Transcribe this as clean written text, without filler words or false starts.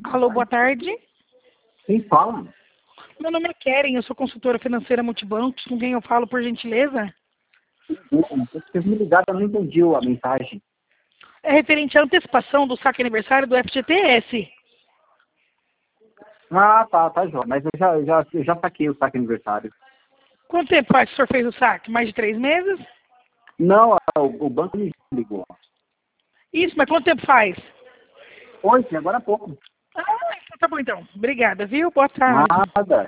Alô, boa tarde. Quem fala? Meu nome é Keren, eu sou consultora financeira Multibancos. Com quem eu falo, por gentileza? Vocês me ligaram, eu não entendi a mensagem. É referente à antecipação do saque aniversário do FGTS. Ah, tá, João. Mas eu já saquei o saque aniversário. Quanto tempo faz que o senhor fez o saque? Mais de 3 meses? Não, o banco me ligou. Isso, mas quanto tempo faz? Hoje, agora há pouco. Ah, então tá bom então. Obrigada, viu? Boa tarde. Nada.